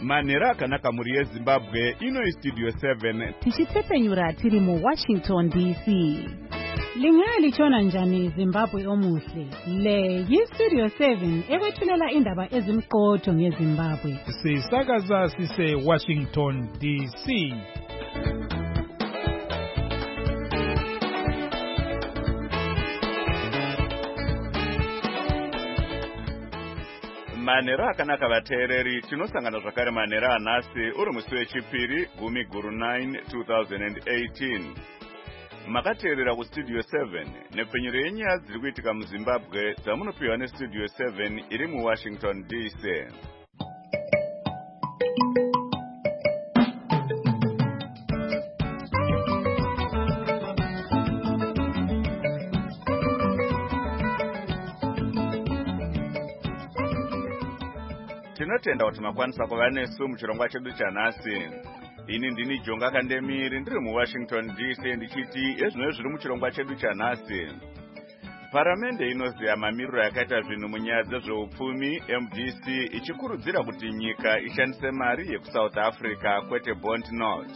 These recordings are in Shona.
Manera akanaka muri yeZimbabwe ino Studio 7 tichitsepenyura tiri mu Washington DC. Lingalichona njani Zimbabwe omuhle? Le yiStudio 7 ekwethulela indaba ezimqotho ngeZimbabwe. Sisakaza sise Washington DC. Manera akanaka vateereri tinosangana zvakare manera anhasi uri musi wechipiri 10/9 2018. Makateerera kuStudio 7 nepfenyuro yenyaya dziri kuitika muZimbabwe dzamunopiwa neStudio 7 iri muWashington DC. Tinotenda kuti makwanisa kuva nesu muchirongwa chedu chanhasi. Ini ndini Jonga Kandemiri ndiri muWashington DC ndichiti ezvino zviri muchirongwa chedu chanhasi. Paramende inoziya mamiriro yakaita zvinhu munyaya dzezveupfumi, MDC ichikurudzira kuti nyika ishandise mari yekuSouth Africa kwete bond note.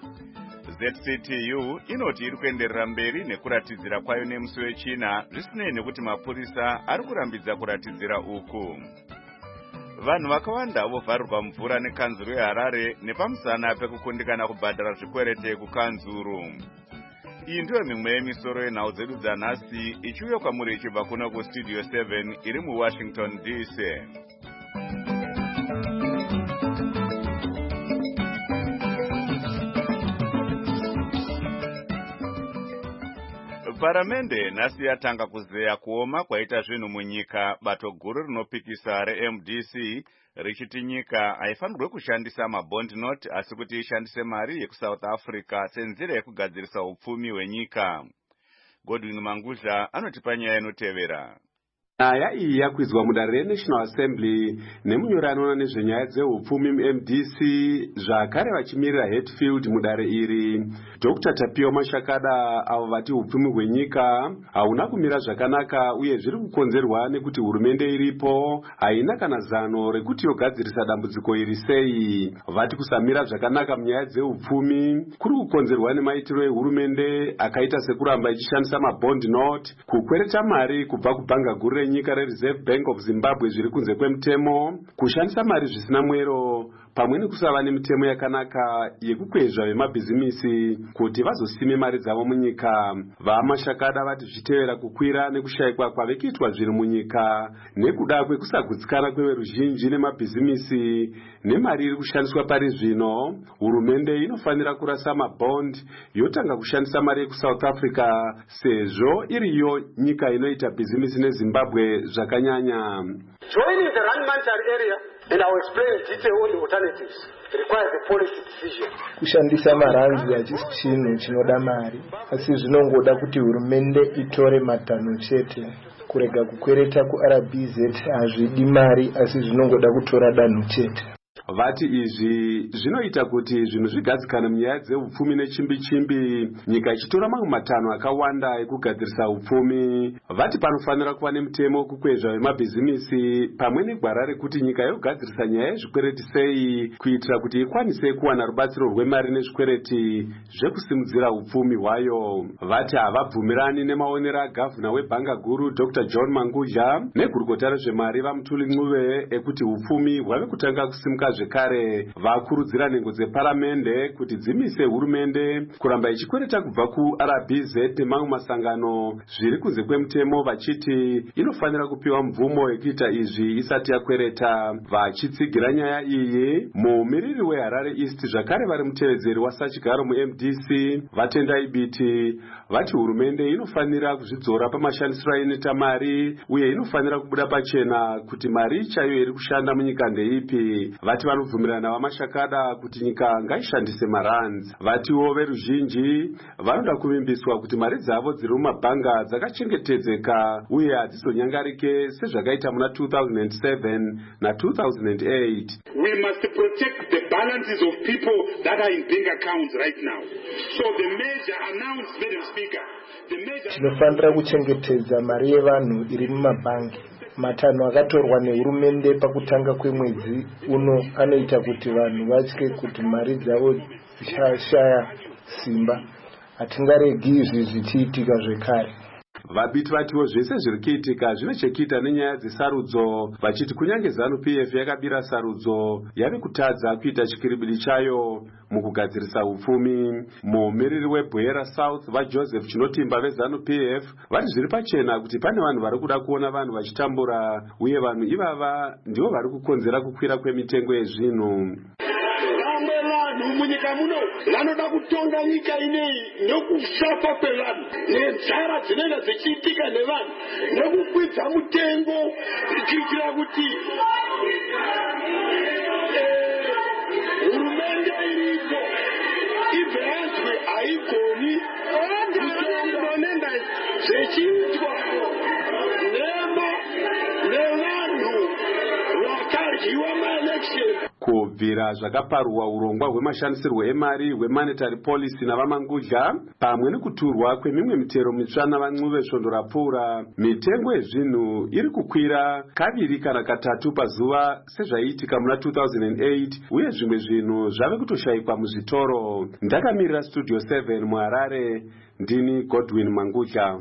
ZCTU inoti iri kuenderera mberi nekuratidzira kwayo nemusi wechina zvisinei nekuti mapurisa ari kurambidza kuratidzira uku. Vanhu vakawanda vovharirwa mvura nekanzuru yeHarare nepamusana pekukundikana kubhadhara zvikwerete kukanzuru. Iyi ndiyo mimwe yemisoro yenhau dzedu dzanhasi ichiuya kwamuri ichibva kuno kuStudio 7 iri muWashington DC. Paramende nhasi yatanga kuzeya kuoma kwaita zvinhu munyika. Bato guru rinopikisa reMDC richiti nyika haifanirwe kushandisa mabond note asi kuti ishandise mari yekuSouth Africa senzira yekugadzirisa upfumi hwenyika. Godwin Mangudla anotipa nyaya inotevera. Nyaya iyi yakwizwa mudare reNational Assembly nemunyori anoona nezvenyaya dzeupfumi MDC zvakare vachimirira Hatfield mudare iri. Dr. Tapio Mashakada avo vati upfumi hwenyika hauna kumira zvakanaka uye zviri kukonzerwa nekuti hurumende iripo haina kana zano rekuti yogadzirisa dambudziko iri sei. Vati kusamira zvakanaka munyaya dzeupfumi kuri kukonzerwa nemaitiro ehurumende akaita sekuramba ichishandisa mabond note, kukwereta mari kubva kubhanga guru nyika reReserve Bank of Zimbabwe zviri kunze kwemutemo, kushandisa mari zvisina mwero pamwe nekusava nemitemo yakanaka yekukwezva vemabhizimisi kuti vazosime mari dzavo munyika. VaMashakada vati zvitevera kukwira nekushayikwa kwavekuitwa zviri munyika nekuda kwekusagutsikana kweveruzhinji nemabhizimisi nemari iri kushandiswa pari zvino, hurumende inofanira kurasa mabond yotanga kushandisa mari yekuSouth Africa sezvo iriyo nyika inoita bhizimisi neZimbabwe zvakanyanya. Joining the rand monetary area, and I will explain in detail all the alternatives, requires a policy decision. Kushandisa maranzi hachisi chinhu chinoda mari, asi zvinongoda kuti hurumende itore matanho chete. Kurega kukwereta kuRBZ hazvidi mari, asi zvinongoda kutora danho chete. Vati izvi zvinoita kuti zvinhu zvigadzikane munyaya dzeupfumi nechimbi-chimbi, nyika ichitora mamwe matanho akawanda ekugadzirisa upfumi. Vati panofanira kuva nemitemo wekukwezva vemabhizimisi pamwe negwara rekuti nyika yogadzirisa nyaya yezvikwereti sei kuitira kuti ikwanise kuwana rubatsiro rwemari nezvikwereti zvekusimudzira upfumi hwayo. Vati havabvumirani nemaonero agavhuna webhanga guru Dr. John Mangudla negurukota rezvemari vaMutuli Ncube ekuti upfumi hwave kutanga kusimuka zvekare. Vakurudzira nhengo dzeparamende kuti dzimise hurumende kuramba ichikwereta kubva kuRBZ nemamwe masangano zviri kunze kwemutemo, vachiti inofanira kupiwa mvumo yekuita izvi isati yakwereta. Vachitsigira nyaya iyi, mumiriri weHarare East zvakare vari mutevedzeri wasachigaro muMDC vatendai biti vati hurumende inofanira kuzvidzora pamashandisiro ainoita mari uye inofanira kubuda pachena kuti mari chaiyo iri kushanda munyika ndeipi. Vati vanobvumirana vaMashakada kuti nyika ngaishandise marands. Vatiwo veruzhinji vanoda kuvimbiswa kuti mari dzavo dziri mumabhanga dzakachengetedzeka uye hadzizonyangarike sezvakaita muna 2007 na2008. We must protect the balances of people that are in bank accounts right now. So the measure announced, Madam Speaker, tinofanira kuchengetedza mari yevanhu iri mumabhangi. matanho akatorwa nehurumende pakutanga kwemwedzi uno anoita kuti vanhu vatye kuti mari dzavo dzichashaya simba. Hatingaregi izvi zvichiitika zvekare. Vabiti vatiwo zvese zviri kuitika zvine chekuita nenyaya dzesarudzo, vachiti kunyange ZANU-PF yakabira sarudzo yave kutadza kuita chikiribidi chayo mukugadzirisa upfumi. Mumiriri weBwera South vaJoseph Chinotimba veZANU-PF vari zviri pachena kuti pane vanhu vari kuda kuona vanhu vachitambura, uye vanhu ivava ndivo vari kukonzera kukwira kwemitengo yezvinhu. Munyika muno vanoda kutonga nyika ineyi nekusafa kwevanhu nenzara dzinenge dzichiitika nevanhu nekukwidza mutengo kuitira kuti hurumende iripo ibve yanzwe haigoni kutonga zvichiitwa nevanhu vakaryiwa maelection. Kubvira zvakaparwa urongwa hwemashandisirwo emari hwemonetary policy navamangudya pamwe nekuturwa kwemimwe mitero mitsva navancuve svondo rapfuura, mitengo yezvinhu iri kukwira kaviri kana katatu pazuva sezvaiitika muna 2008, uye zvimwe zvinhu zvave kutoshayikwa muzvitoro. Ndakamirira Studio 7 muHarare, ndini Godwin Mangudya.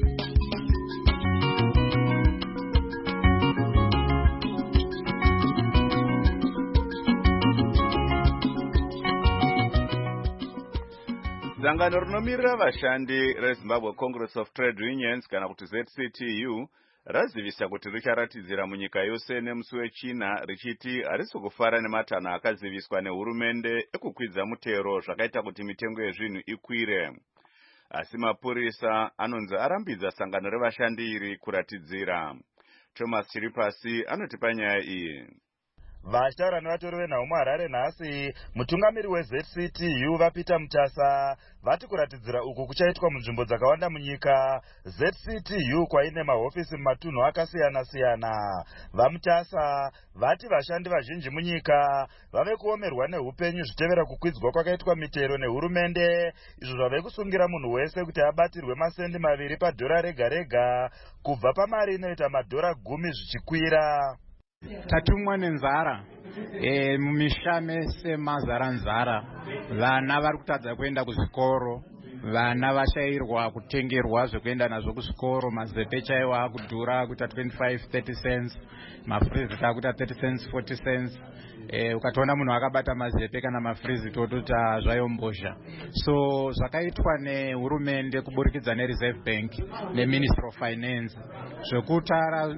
Sangano rinomirira vashandi reZimbabwe Congress of Trade Unions kana kuti ZCTU razivisa kuti richaratidzira munyika yose nemusi wechina richiti harisi kufara nematanho akaziviswa nehurumende ekukwidza mutero zvakaita kuti mitengo yezvinhu ikwire. Asi mapurisa anonzi arambidza sangano revashandi iri kuratidzira. Thomas Chiripasi anotipa nyaya iyi. Vashtaura nevatori venhau muHarare nhasi, mutungamiri weZCTU vaPeter Mutasa vati kuratidzira uku kuchaitwa munzvimbo dzakawanda munyika. ZCTU kwaine mahofisi mumatunhu akasiyana-siyana. VaMutasa vati vashandi vazhinji munyika vave kuomerwa neupenyu zvitevera kukwidzwa kwakaitwa mitero nehurumende, izvo zvave kusungira munhu wese kuti abatirwe masendi 2 padhora rega rega kubva pamari inoita madhora 10 zvichikwira. Tatumwa nenzara mumisha mese mazara nzara, vana vari kutadza kuenda kuzvikoro, vana vashayirwa kutengerwa zvekuenda nazvo kuzvikoro, mazepe chaiwo akudhura kuita 25-30 cents, mafrizi akuita 30 cents 40 cents. Ukatoona munhu akabata mazepe kana mafrizi tototi zvayombozha. So zvakaitwa nehurumende kuburikidza neReserve Bank neMinistry of Finance zvekutara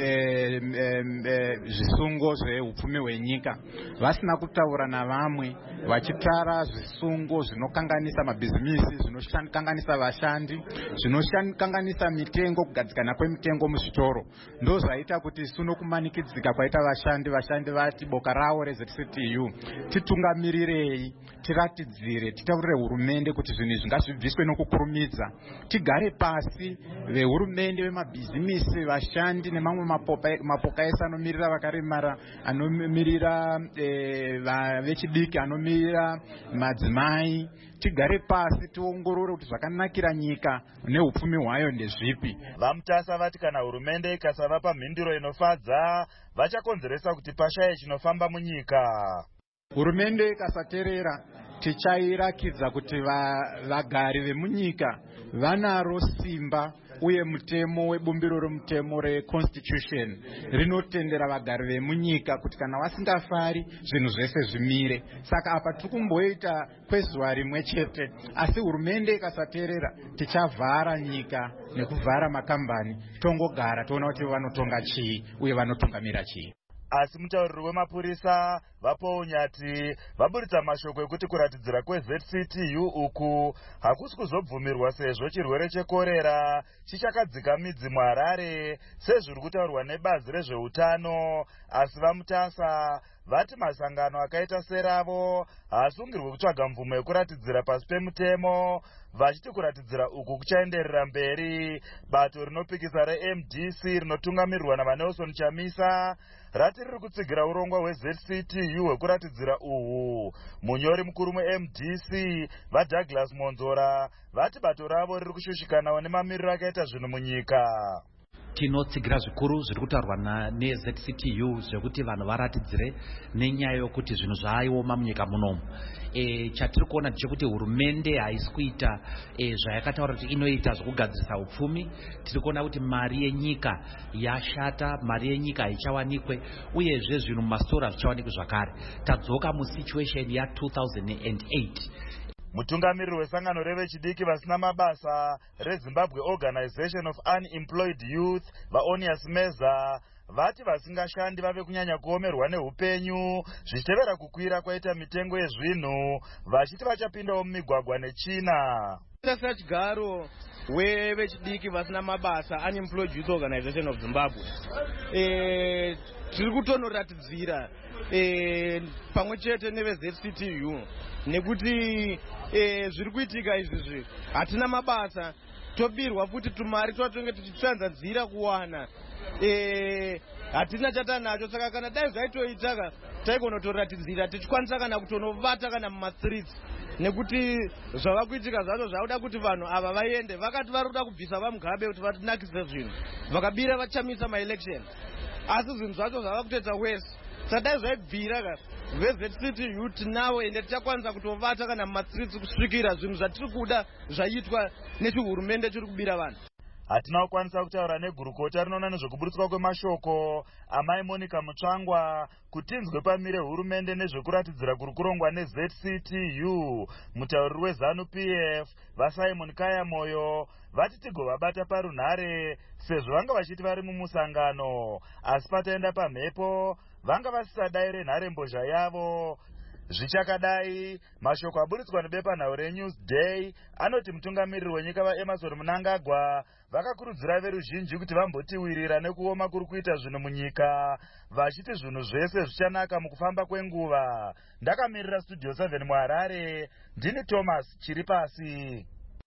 zvisungo zveupfumi hwenyika, vasina kutaura navamwe, vachitara zvisungo zvinokanganisa mabhizimisi, zvinokanganisa vashandi, zvinokanganisa mitengo, kugadzikana kwemitengo muzvitoro. Ndo zvaita kuti suno kumanikidzika kwaita vashandi vati boka rawo reZCTU titungamirirei, tiratidzire, titaurire hurumende kuti zvinhu izvi ngazvibviswe nokukurumidza. Tigare pasi, vehurumende, vemabhizimisi, vashandi nemamwe mapoka ese anomirira vakaremara, anomirira vechidiki, anomirira madzimai, tigare pasi tiongorore kuti zvakanakira nyika neupfumi hwayo ndezvipi. VaMutasa vati kana hurumende ikasavapa mhinduro inofadza vachakonzeresa kuti pashaye chinofamba munyika. Hurumende ikasateerera tichairakidza kuti vagari vemunyika vanaro simba, uye mutemo webumbiro remutemo reconstitution rinotendera vagari vemunyika kuti kana vasingafari zvinhu zvese zvimire. Saka apa tikumboita kwezuva rimwe chete, asi hurumende ikasateerera tichavhara nyika nekuvhara makambani, tongogara toona kuti vanotonga chii uye vanotungamira chii. Asi mutauriri wemapurisa vaPaul Nyati vaburitsa mashoko ekuti kuratidzira kweZCTU uku hakusi kuzobvumirwa sezvo chirwere chekorera chichakadzika midzi muHarare sezviri kutaurwa nebazi rezveutano. Asi vaMutasa vati masangano akaita seravo haasungirwe kutsvaga mvumo yekuratidzira pasi pemutemo, vachiti kuratidzira uku kuchaenderera mberi. Bato rinopikisa reMDC rinotungamirwa navaNelson Chamisa rati riri kutsigira urongwa hweZCTU hwekuratidzira uhu. Munyori mukuru muMDC vaDouglas Monzora vati bato ravo riri kushushikanawo nemamiriro akaita zvinhu munyika. tinotsigira zvikuru zviri kutaurwa neZCTU zvekuti vanhu varatidzire nenyaya yokuti zvinhu zvaioma munyika munomu. Chatiri kuona ndechekuti hurumende haisi kuita zvayakataura kuti inoita zvokugadzirisa upfumi. Tiri kuona kuti mari yenyika yashata, mari yenyika haichawanikwe, uyezve zvinhu mumastora hazvichawanikwe zvakare. Tadzoka musituation ya2008. Mutungamiriri wesangano revechidiki vasina mabasa reZimbabwe Organization of Unemployed Youth vaOnias Meza vati vasingashandi vave kunyanya kuomerwa neupenyu zvichitevera kukwira kwaita mitengo yezvinhu, vachiti vachapindawo mumigwagwa nechina. Sachigaro wevechidiki vasina mabasa Unemployed Youth Organization of Zimbabwe tiri kutonoratidzira pamwe chete neveZCTU nekuti zviri kuitika izvi hatina mabasa, tobirwa futi tumari twatonge tichitsanzadzira kuwana, hatina chatanacho. Saka kana dai zvaitoitaka taigonotoratidzira tichikwanisa kana kutonovata kana mumastreets, nekuti zvava kuitika zvacho zvauda kuti vanhu ava vaende. Vakati vari kuda kubvisa vaMugabe kuti vatinakise zvinhu, vakabira vachamisa maelection, asi zvinhu zvacho zvava kutoita wese. Sadai zvaibvira ka veZCTU tinavo ende tichakwanisa kutovata kana mumastreets kusvikira zvinhu zvatiri kuda zvaitwa nechihurumende chiri kubira vanhu. Hatina kukwanisa kutaura negurukota rinoona nezvekuburitswa kwemashoko amai Monica Mutsvangwa kuti inzwe pamire hurumende nezvekuratidzira kuri kurongwa neZCTU. Mutauriri weZANU-PF vaSimon Kaya Moyo vati tigovabata parunhare sezvo vanga vachiti vari mumusangano, asi pataenda pamhepo vanga vasisadaire nharembozha yavo. Zvichakadai, mashoko aburitswa nebepanhau reNewsday anoti mutungamiriri wenyika vaEmmerson Mnangagwa vakakurudzira veruzhinji kuti vambotiwirira nekuoma kuri kuita zvinhu munyika, vachiti zvinhu zvese zvichanaka mukufamba kwenguva. Ndakamirira Studio 7 muHarare, ndini Thomas Chiripasi.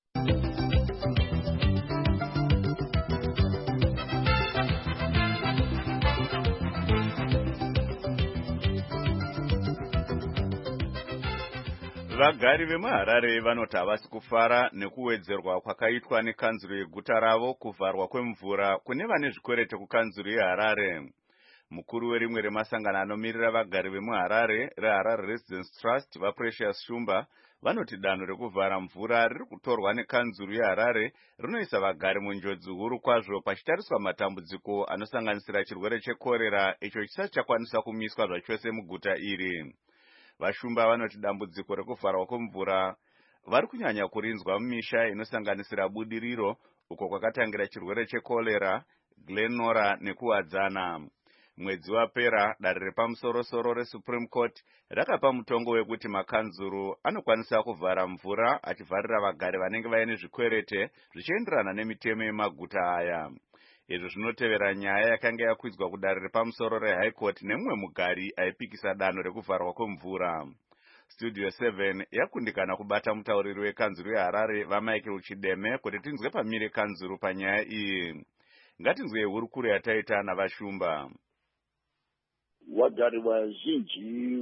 Vagari vemuHarare vanoti havasi kufara nekuwedzerwa kwakaitwa nekanzuro yeguta ravo kuvharwa kwemvura kune vane zvikwereti kukanzuro yeHarare. Mukuru werimwe remasangano anomirira vagari vemuHarare reHarare Residence Trust vaPrecious Shumba vanoti danho rekuvhara mvura riri kutorwa nekanzuro yeHarare rinoisa vagari munjodzi huru kwazvo pachitariswa matambudziko anosanganisira chirwere chekorera icho chisati chakwanisa kumiswa zvachose muguta iri. Vashumba vanoti dambudziko rekuvharwa kwemvura vari kunyanya kurinzwa mumisha inosanganisira Budiriro uko kwakatangira chirwere chekorera, Glenora nekuwadzana. Mwedzi wapera dare repamusoro-soro reSupreme Court rakapa mutongo wekuti makanzuru anokwanisa kuvhara mvura achivharira vagari vanenge vaine zvikwerete zvichienderana nemitemo yemaguta aya. Izvo zvinotevera nyaya yakanga yakwidzwa kudare repamusoro reHigh Court nemumwe mugari aipikisa danho rekuvharwa kwemvura. Studio 7 yakundikana kubata mutauriri wekanzuru yeHarare vaMichael Chideme kuti tinzwe pamire kanzuru panyaya iyi. Ngatinzwe hurukuro yataita navashumba. Vagari vazhinji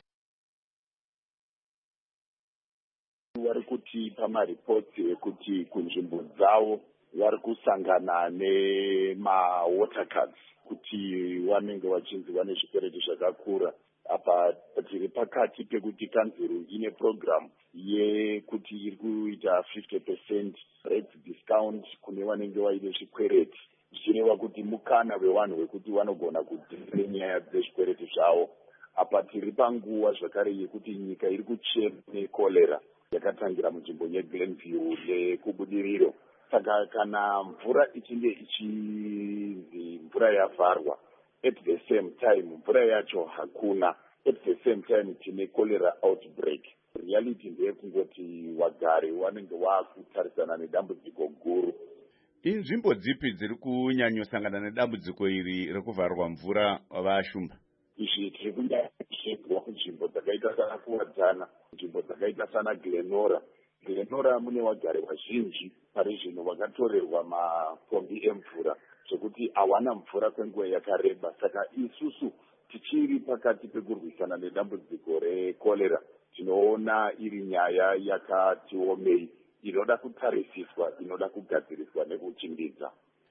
vari kutipa maripoti ekuti kunzvimbo dzavo vari kusangana nemawater cards kuti vanenge vachinzi vane zvikwereti zvakakura. Apa tiri pakati pekuti kanzuru ine program yekuti iri kuita 50% rate discount kune vanenge vaine zvikwereti, zvichireva kuti mukana wevanhu wekuti vanogona kudzingire nyaya dzezvikwereti zvavo. Apa tiri panguva zvakare yekuti nyika iri kuchema nekolera yakatangira munzvimbo yeGlenview nekubudiriro. Saka kana mvura ichinge ichinzi mvura yavharwa, at the same time mvura yacho hakuna, at the same time tine cholera outbreak, reality ndeyekungoti vagari vanenge vakutarisana nedambudziko guru. Inzvimbo dzipi dziri kunyanyosangana nedambudziko iri rekuvharwa mvura vashumba? Izvi tiri kunyanyosangana kunzvimbo dzakaita sana kuwadzana, nzvimbo dzakaita sana Glenora. Glenora mune vagari vazhinji pari zvino vakatorerwa mapombi emvura zvekuti hawana mvura kwenguva yakareba. Saka isusu tichiri pakati pekurwisana nedambudziko rekolera, tinoona iri nyaya yakati omei, inoda kutarisiswa, inoda kugadziriswa nekuchimbidza.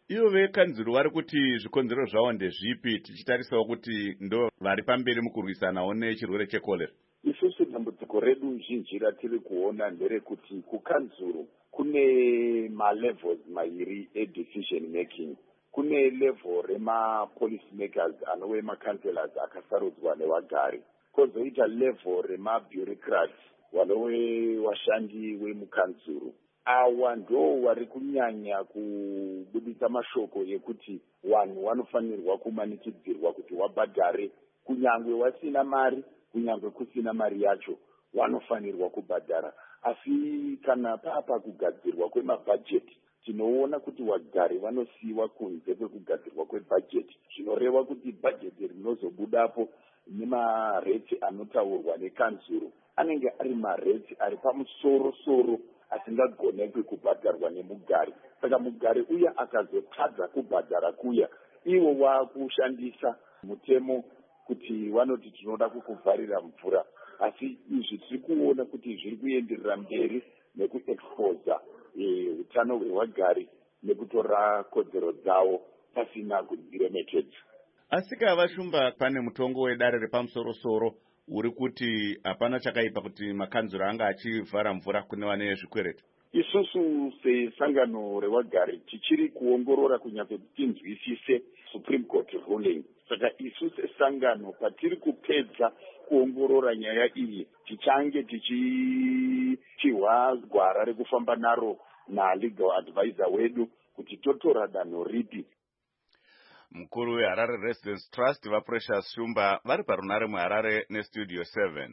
Ivo vekanzuro vari kuti zvikonzero zvavo ndezvipi tichitarisawo kuti ndo vari pamberi mukurwisanawo nechirwere chekorera? Isusu dambudziko redu zhinji ratiri kuona nderekuti kukanzuro kune malevels mairi edecision making. Kune level rema-policy makers anove ma-councillors akasarudzwa nevagari. Kozoita level rema-bureaucrats vanove vashandi vemukanzuro. Awa ndo vari kunyanya kubudisa mashoko ekuti vanhu vanofanirwa kumanikidzirwa kuti wabhadhare, kunyangwe wasina mari, kunyangwe kusina mari yacho vanofanirwa kubhadhara. Asi kana papa kugadzirwa kwemabhajeti tinoona kuti wagari vanosiiwa kunze kwekugadzirwa kwebhajeti. Zvinoreva kuti bhajeti rinozobudapo nemareti anotaurwa nekanzuro anenge ari mareti ari pamusoro-soro asingagonekwi kubhadharwa nemugari. Saka mugari uya akazotadza kubhadhara kuya, ivo vakushandisa mutemo kuti vanoti tinoda kukuvharira mvura. Asi izvi tiri kuona kuti zviri kuenderera mberi nekuexposa utano hwevagari nekutora kodzero dzavo pasina kudziremekedza. Asi Kavashumba, pane mutongo wedare repamusoro-soro uri kuti hapana chakaipa kuti makanzuro anga achivhara mvura kune vane zvikwereti. Isusu sesangano revagari tichiri kuongorora kunyangwe kuti tinzwisise Supreme Court ruling. Saka isu sesangano patiri kupedza kuongorora nyaya iyi tichange tichihwa gwara rekufamba naro na-legal advisor wedu kuti totora danho ripi. Mukuru weHarare Residence Trust vaPrecious Shumba vari parunare muHarare neStudio 7.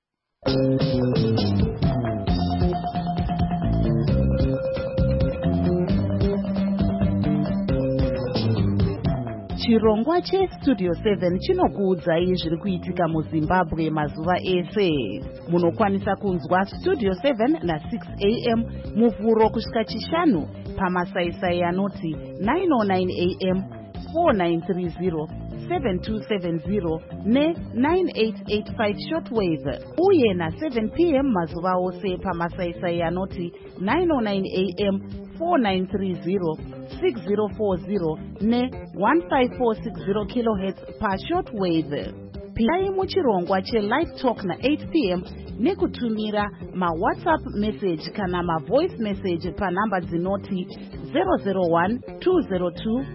Chirongwa cheStudio 7 chinokuudzai zviri kuitika muZimbabwe mazuva ese. Munokwanisa kunzwa Studio 7 na6 am muvhuro kusvika chishanu pamasaisai anoti 909 am, 4930, 7270 ne9885 shortwave, uye na7 pm mazuva ose pamasaisai anoti 909 am, 4930, 6040 ne1546 kHz pashortwave. Pindai muchirongwa chelive talk na8 pm nekutumira mawhatsapp message kana mavoice message panhamba dzinoti 001 202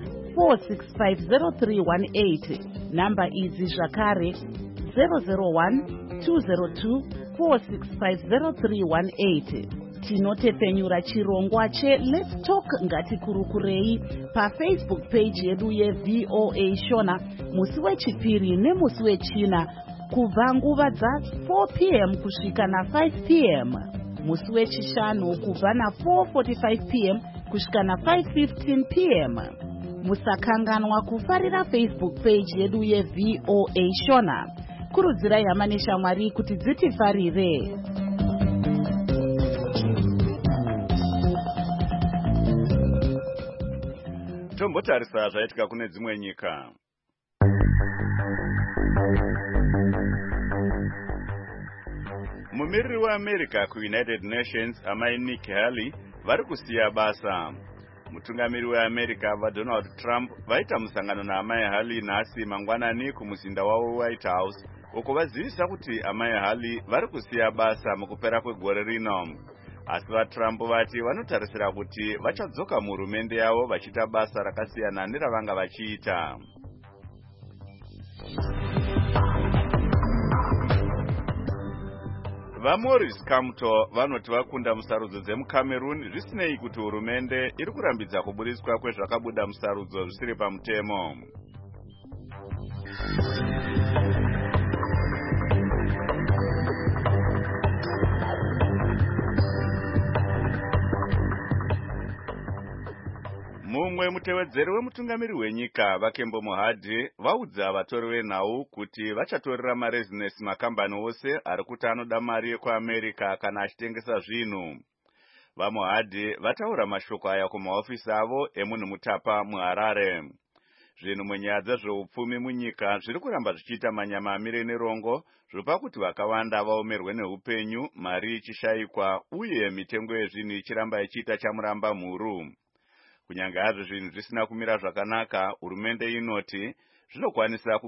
4650318. Namba idzi zvakare 001 202 4650318. Tinotepenyura chirongwa cheLet's Talk ngatikurukurei paFacebook page yedu yeVOA Shona musi wechipiri nemusi wechina kubva nguva dza4 pm kusvika na5 pm, musi wechishanu kubva na4:45 pm kusvika na5:15 pm. Musakanganwa kufarira Facebook page yedu yeVOA Shona. Kurudzirai hama neshamwari kuti dzitifarire. Tombotarisa zvaitika kune dzimwe nyika. Mumiriri weAmerica kuUnited Nations amai Nikki Haley vari kusiya basa. Mutungamiri weAmerica vaDonald Trump vaita musangano naamai Haley nhasi mangwanani kumuzinda wavo White House, uko vazivisa kuti amai Haley vari kusiya basa mukupera kwegore rino. Asi vaTrump vati vanotarisira kuti vachadzoka muhurumende yavo vachiita basa rakasiyana neravanga vachiita. VaMaurice Kamto vanoti vakunda musarudzo dzemuCameroon zvisinei kuti hurumende iri kurambidza kuburiswa kwezvakabuda musarudzo zvisiri pamutemo. Mumwe mutevedzeri wemutungamiri wenyika Vakembo Mohadhi vaudza vatori venhau kuti vachatorera marezinesi makambani ose ari kuti anoda mari yekuAmerica kana achitengesa zvinhu. VaMohadhi vataura mashoko aya kumahofisi avo emunhu mutapa muHarare. Zvinhu munyaya dzezveupfumi munyika zviri kuramba zvichiita manyama amire nerongo, zvopa kuti vakawanda vaomerwe neupenyu, mari ichishayikwa uye mitengo yezvinhu ichiramba ichiita chamuramba mhuru. Kunyange hazvo zvinhu zvisina kumira zvakanaka, hurumende inoti inokwanisa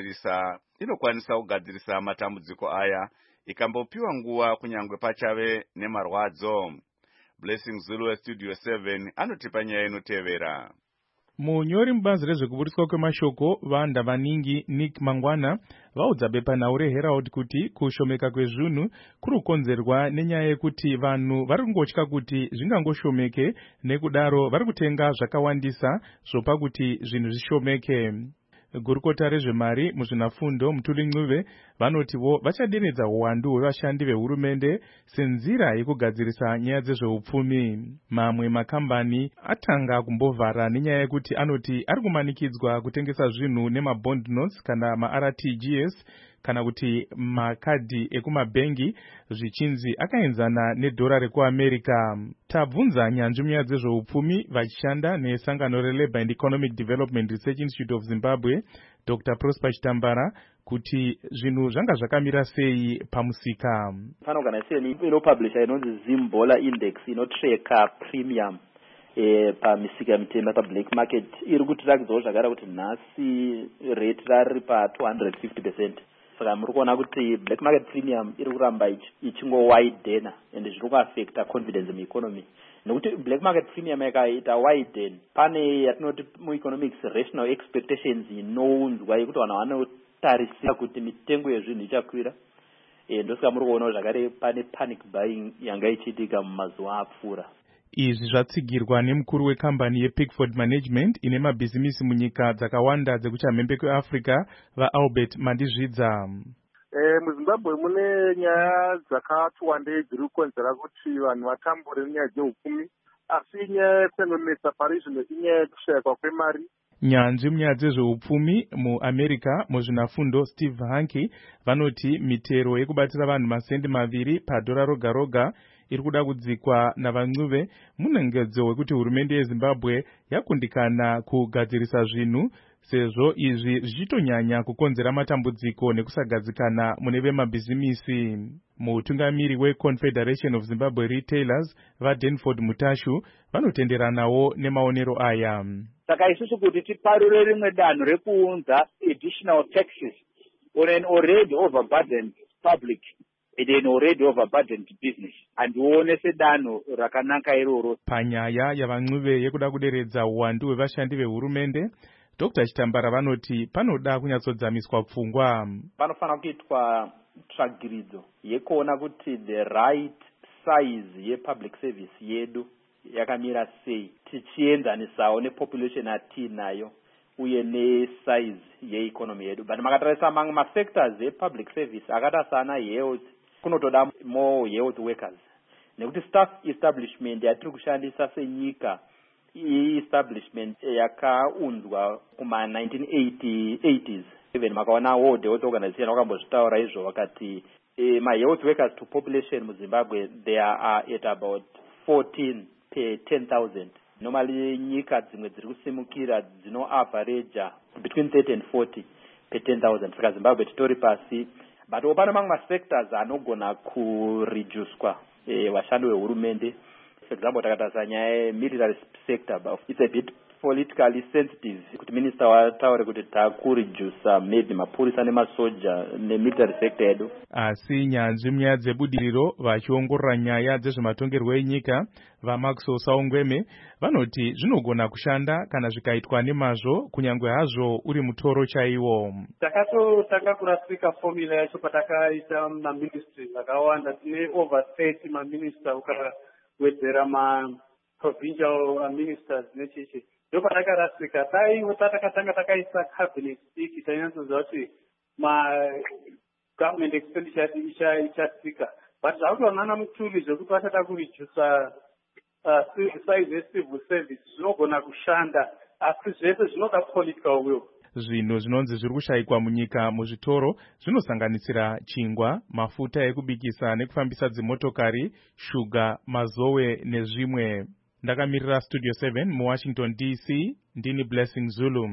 kugadzirisa matambudziko aya ikambopiwa nguva kunyange pachave nemarwadzo. Blessing Zulu, Studio 7, anotipa nyaya inotevera. Munyori mubazi rezvekuburiswa kwemashoko vanda vaningi Nick Mangwana vaudza bepanhau reHerald kuti kushomeka kwezvinhu kuri kukonzerwa nenyaya yekuti vanhu vari kungotya kuti zvingangoshomeke, nekudaro vari kutenga zvakawandisa zvopa kuti zvinhu zvishomeke. Gurukota rezvemari muzvinafundo Mutuli Ncube vanotivo vachaderedza uwandu hwevashandi vehurumende senzira yekugadzirisa nyaya dzezveupfumi. Mamwe makambani atanga kumbovhara nenyaya yekuti anoti ari kumanikidzwa kutengesa zvinhu nemabond notes kana maRTGS kana kuti makadhi ekumabhengi zvichinzi akaenzana nedhora rekuAmerica. Tabvunza nyanzvi munyaya dzezveupfumi vachishanda nesangano reLabour and Economic Development Research Institute of Zimbabwe, Dr. Prosper Chitambara, kuti zvinhu zvanga zvakamira sei pamusika. Pane organization inopublisha inonzi Zimbola Index inotreka premium pamisika mitema pablack market iri kutirakidzawo zvakare kuti nhasi rate rari pa 250%. Saka muri kuona kuti black market premium iri kuramba ichingowidena ende zviri kuaffecta confidence mueconomy. Nekuti black market premium yakaita widen, pane yatinoti mueconomics rational expectations inounzwa yekuti vanhu vanotarisira kuti mitengo yezvinhu ichakwira. Ndosaka muri kuonawo zvakare pane panic buying yanga ichiitika mumazuva apfuura. Izvi zvatsigirwa nemukuru wekambani yePickford Management ine mabhizimisi munyika dzakawanda dzekuchamhembe kweAfrica vaAlbert Mandizvidza. MuZimbabwe mune nyaya dzakati wandei dziri kukonzera kuti vanhu vatambure nenyaya dzeupfumi, asi nyaya yekunonetsa pari zvino inyaya yekushayikwa kwemari. Nyanzvi munyaya dzezveupfumi muAmerica muzvinafundo Steve Hanke vanoti mitero yekubatira vanhu masendi 2 padhora roga roga iri kuda kudzikwa navaNcube munengedzo wekuti hurumende yeZimbabwe yakundikana kugadzirisa zvinhu, sezvo izvi zvichitonyanya kukonzera matambudziko nekusagadzikana mune vemabhizimisi. Mutungamiri weConfederation of Zimbabwe Retailers vaDenford Mutashu vanotenderanawo nemaonero aya. Saka isusu kuti tiparure rimwe danho rekuunza additional taxes on an already overburdened public and an already overburdened business, handione sedanho rakanaka iroro. Panyaya yavaNcube yekuda kuderedza uwandu hwevashandi vehurumende, Dr. Chitambara vanoti panoda kunyatsodzaniswa pfungwa. Panofanira kuitwa tsvagiridzo yekuona kuti the right size yepublic service yedu yakamira sei, tichienzanisawo nepopulation atinayo uye nesize yeeconomy yedu. But makatarisa mamwe mafactors epublic service akata sana health, kunotoda more health workers. Nekuti staff establishment yatiri kushandisa senyika establishment yakaunzwa kuma 1980s. Even makaona World Health Organization wakambozvitaura izvo wakati my health workers to population muZimbabwe they are at about 14 per 10,000. Normally nyika dzimwe dziri kusimukira dzino average between 30 and 40 per 10,000. Saka Zimbabwe titori pasi. But pana mamwe sectors anogona kureducwa vashandi vehurumende. For example, takatarisa nyaya military sector, but it's a bit politically sensitive. Kuti minister wataure kuti takureduce maybe mapurisa nemasoja nemilitary sector edu. Asi nyanzvi munyaya dzebudiriro vachiongorora nyaya dzezvematongerwo enyika vaMaxwell Saungweme vanoti zvinogona kushanda kana zvikaitwa nemazvo, kunyangwe hazvo uri mutoro chaiwo. Takatotanga kurasika formula yacho patakaita maministry akawanda, tine over 30 maminister ukawedzera ma-provincial ministers nechichi. Ndopatakarasika daiwo tatakatanga takaisa cabinet diki tainyatsoziva kuti ma-government expenditure ichatsika. But zvakutoonana Mutuli zvekuti vachada kuridusa size yecivil service zvinogona kushanda, asi zvese zvinoda political will. Zvinhu zvinonzi zviri kushayikwa munyika muzvitoro zvinosanganisira chingwa, mafuta ekubikisa nekufambisa dzimotokari, shuga, mazowe nezvimwe. Ndakamirira Studio 7 muWashington DC, ndini Blessing Zulu.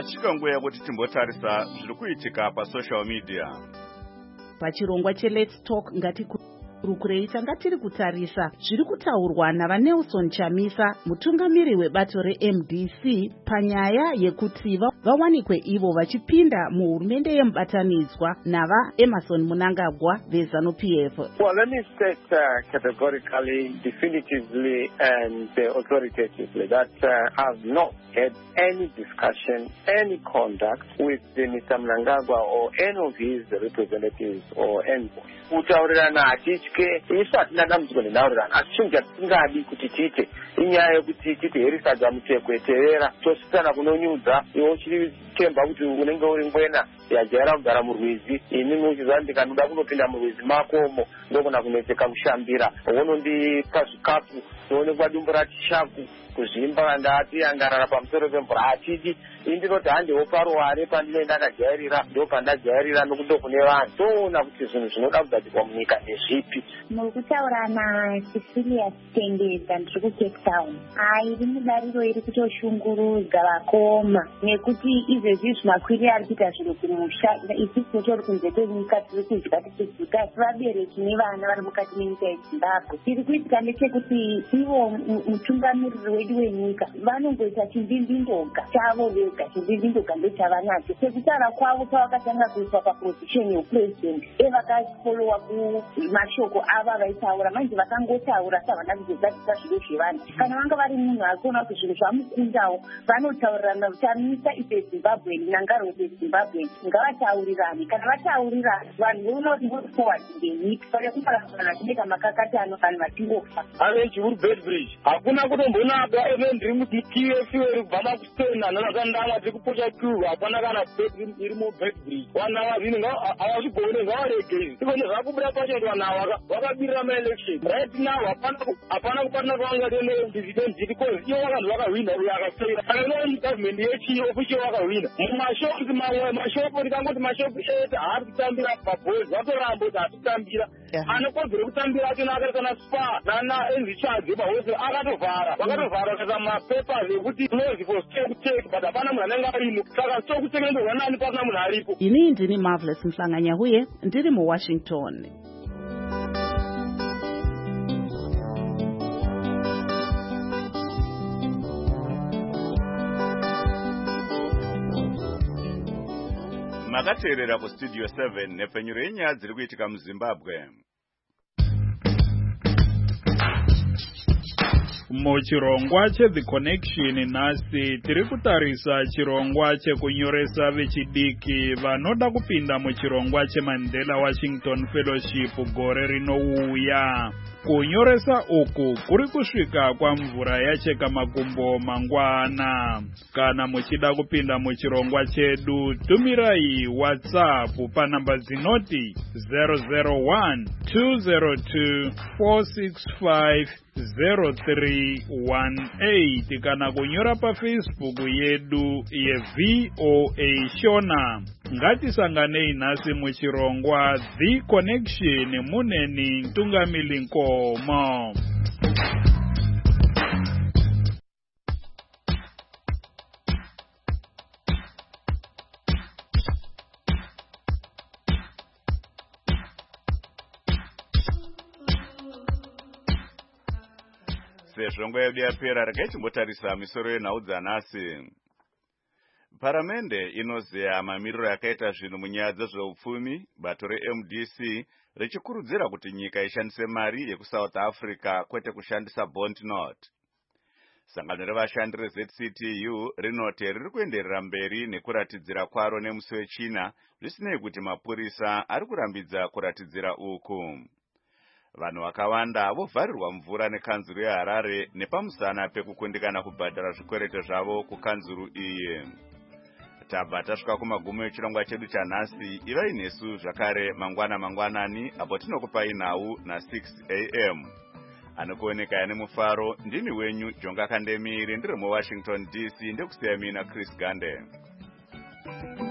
yasvika nguva yekuti timbotarisa zviri kuitika pasocial media. Pachirongwa cheLet's Talk ngatikurukirei tanga tiri kutarisa zviri kutaurwa naVanelson Chamisa, mutungamiri webato reMDC, panyaya yekuti vawanikwe ivo vachipinda muhurumende yemubatanidzwa navaEmerson Mnangagwa veZANU-PF. Well, let me state categorically, definitively and authoritatively that I have not had any discussion, any contact with Mr. Mnangagwa or any of his representatives or envoys. Kutaurirana atitye isu hatina dambudziko nenhaurirano, asi chinhu chatisingadi kuti tiite inyaya yekuti titi herisadza mutekweterera tosiyana kunonyudza iwe uchitemba kuti unenge uri ngwena yajaira kugara murwizi, inini uchizva ndikanoda kunopinda murwizi makomo ndokuna kunetseka kushambira unondipa zvikapu noonekwa dumbu ratishaku kuzvimba ndati angarara pamusoro pemvura atidi indinoti handewo paruware pandine ndakajairira ndo pandajairira nokudo kune vanhu toona kuti zvinhu zvinoda kugadzirwa munyika ndezvipi. Muri kutaurana Cecilia Tengeza ndiri kuCape Town. Hairi mudariro iri kutoshungurudza vakoma nekuti izvezvi zvimakwiri ari kuita zviro kumusha isusu tori kunze kwenyika tiri kudya tichidya sevabereki nevana vari mukati menyika yeZimbabwe. Tiri kuitika ndechekuti ivo mutungamiriri wedu wenyika vanongoita chimbimbindoga chavo vega, chimbimbindoga ndechavanacho. Sekutaura kwavo pavakatanga kuiswa paposition yepresident evakafolowa kumashoko ava vaitaura manje vakangotaura savana kuzozadzisa zviro zvevanhu. Kana vanga vari munhu ari kuona kuti zviro zvamukundawo vanotaurirana kuti amisa ife Zimbabwe nangaro yeZimbabwe ngavataurirane. Kana vataurirana vanhu voona kuti voti forward ngenyika pale kuparadzana tineka makakatano vanhu vatingofa. Ave chihuru Bedbridge hakuna kutombonaka ene ndiri muTF iri kubva makustena nanakandamwa tiri kuposha kiu hapana kana iri muBedbridge vana vazvini havazvigone ngavarege ikone zvakubuda pacho vanhu ava vakabirira maelection right now hapana kuparina kwavanga tendident because ivo vakanzi vakahwina uyo akasera saka ino government yechiofficial vakahwina mumashopu mamwe mashopu ndikangoti mashopu ete haari kutambira pabhozi vatoramba kuti hatitambira anokodzere kutambira achona akaisana spa nanaenzicharge pahose akatovhara vakatovhara vakaisa mapepers ekuti close for stock take but hapana munhu anenge arimo saka stock take ndorwa nani pasina munhu aripo. Ini ndini Marvelous Mhlanganyahuye ndiri muWashington. Makateerera kustudio 7 nepfenyuro yenyaya dziri kuitika muZimbabwe. Muchirongwa cheThe Connection nhasi tiri kutarisa chirongwa chekunyoresa vechidiki vanoda kupinda muchirongwa cheMandela Washington Fellowship gore rinouya. Kunyoresa uku kuri kusvika kwamvura yacheka makumbo mangwana. Kana muchida kupinda muchirongwa chedu tumirai WhatsApp panamba dzinoti 001 202 465 0318 kana kunyora paFacebook yedu yeVOA Shona. Ngatisanganei nhasi muchirongwa The Connection muneni Ntungamili Nkomo. Sezvongo yedu yapera regai timbotarisa misoro yenhau dzanhasi. Paramende inozeya mamiriro yakaita zvinhu munyaya dzezveupfumi, bato reMDC richikurudzira kuti nyika ishandise mari yekuSouth Africa kwete kushandisa bond note. Sangano revashandi reZCTU rinoti riri kuenderera mberi nekuratidzira kwaro nemusi weChina zvisinei kuti mapurisa ari kurambidza kuratidzira uku. Vanhu vakawanda vovharirwa mvura nekanzuru yeHarare nepamusana pekukundikana kubhadhara zvikwerete zvavo kukanzuru iyi. Tabva tasvika kumagumo echirongwa chedu chanhasi. Ivai nesu zvakare mangwanani apo tinokupai nhau na6 am. Anokuoneka ane mufaro ndini wenyu Jonga Kandemiri ndiri muWashington DC ndekusiya mina Chris Gande.